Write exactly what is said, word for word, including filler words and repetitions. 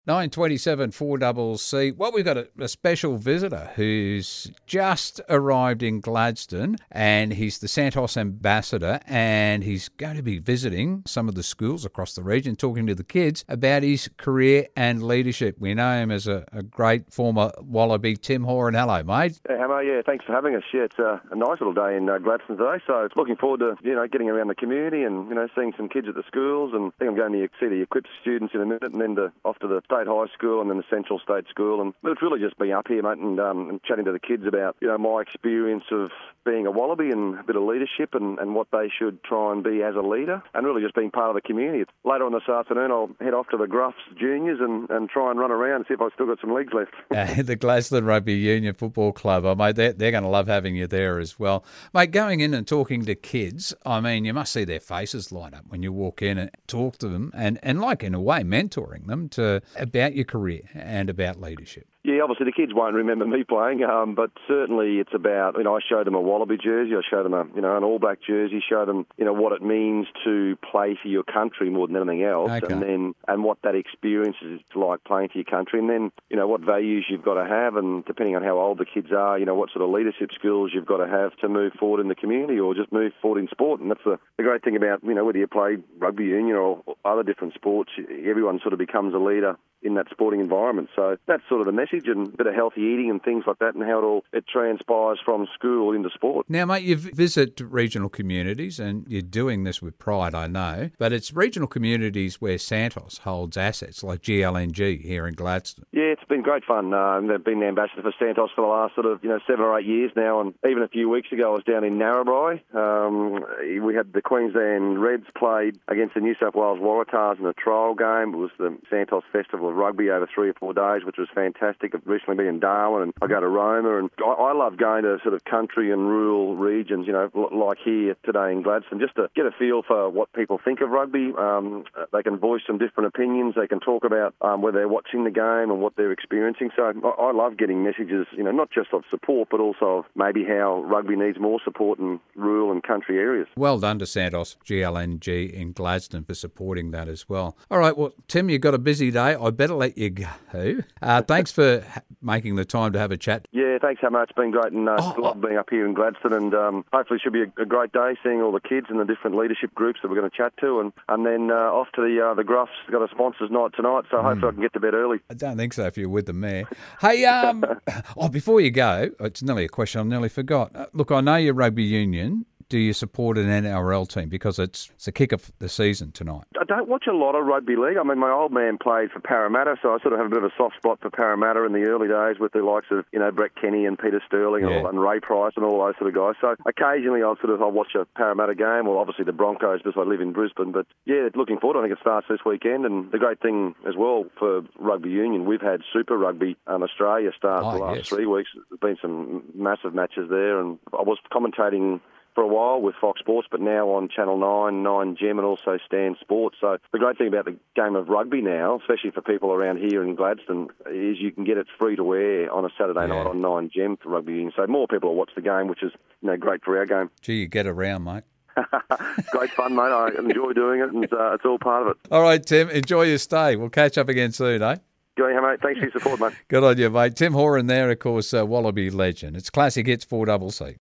nine twenty-seven four C C. Well, we've got a, a special visitor who's just arrived in Gladstone, and he's the Santos ambassador, and he's going to be visiting some of the schools across the region, talking to the kids about his career and leadership. We know him as a, a great former Wallaby. Tim Horan, hello, mate. Hey, Hamo, yeah, thanks for having us. Yeah, it's a, a nice little day in uh, Gladstone today, so looking forward to, you know, getting around the community and, you know, seeing some kids at the schools, and I think I'm going to see the equipped students in a minute, and then to, off to the State High School and then the Central State School, and it's really just being up here, mate, and, um, and chatting to the kids about, you know, my experience of being a Wallaby and a bit of leadership and, and what they should try and be as a leader, and really just being part of the community. Later on this afternoon, I'll head off to the Gruffs Juniors and, and try and run around and see if I've still got some legs left. Uh, the Gladstone Rugby Union Football Club, oh, mate, they're, they're going to love having you there as well. Mate, going in and talking to kids, I mean, you must see their faces light up when you walk in and talk to them and, and like, in a way, mentoring them to about your career and about leadership. Yeah, obviously the kids won't remember me playing, um, but certainly it's about, you know, I showed them a Wallaby jersey, I showed them a, you know, an All Black jersey, showed them, you know, what it means to play for your country more than anything else, okay. and then, and what that experience is like playing for your country, and then, you know, what values you've got to have, and depending on how old the kids are, you know, what sort of leadership skills you've got to have to move forward in the community or just move forward in sport. And that's the, the great thing about, you know, whether you play rugby union or other different sports, everyone sort of becomes a leader in that sporting environment. So that's sort of the message, and a bit of healthy eating and things like that, and how it all it transpires from school into sport. Now, mate, you visit regional communities, and you're doing this with pride, I know, but it's regional communities where Santos holds assets, like G L N G here in Gladstone. Yeah, it's been great fun. Uh, they've been the ambassador for Santos for the last sort of, you know, seven or eight years now, and even a few weeks ago I was down in Narrabri. Um, we had the Queensland Reds played against the New South Wales Waratahs in a trial game. It was the Santos Festival of Rugby over three or four days, which was fantastic. I've recently been in Darwin, and I go to Roma, and I, I love going to sort of country and rural regions, you know, like here today in Gladstone, just to get a feel for what people think of rugby. Um, they can voice some different opinions. They can talk about um, whether they're watching the game and what they're experiencing. So I, I love getting messages, you know, not just of support, but also of maybe how rugby needs more support in rural and country areas. Well done to Santos G L N G in Gladstone for supporting that as well. All right, well, Tim, you've got a busy day. I better let you go. Uh, thanks for making the time to have a chat. Yeah, thanks, Hamo. It's been great, and uh, oh, love being up here in Gladstone, and um, hopefully it should be a, a great day seeing all the kids and the different leadership groups that we're going to chat to, and, and then uh, off to the uh, the Gruffs. Got a sponsors night tonight, so mm. hopefully I can get to bed early. I don't think so if you're with them there. Hey, um, oh, before you go, it's nearly a question I nearly forgot. Uh, look, I know you're rugby union. Do you support an N R L team? Because it's, it's the kick of the season tonight. I don't watch a lot of rugby league. I mean, my old man played for Parramatta, so I sort of have a bit of a soft spot for Parramatta in the early days with the likes of, you know, Brett Kenny and Peter Sterling yeah. and, and Ray Price and all those sort of guys. So occasionally I'll sort of I'll watch a Parramatta game, or obviously the Broncos because I live in Brisbane. But yeah, looking forward. I think it starts this weekend. And the great thing as well for rugby union, we've had Super Rugby um, Australia start oh, the last yes. three weeks. There's been some massive matches there, and I was commentating for a while with Fox Sports, but now on Channel nine, nine Gem, and also Stan Sports. So the great thing about the game of rugby now, especially for people around here in Gladstone, is you can get it free to air on a Saturday yeah. night on nine Gem for rugby union. So more people will watch the game, which is, you know, great for our game. Gee, you get around, mate. Great fun, mate. I enjoy doing it, and uh, it's all part of it. All right, Tim, enjoy your stay. We'll catch up again soon, eh? Go ahead, mate. Thanks for your support, mate. Good on you, mate. Tim Horan there, of course, uh, Wallaby legend. It's Classic Hits four C C.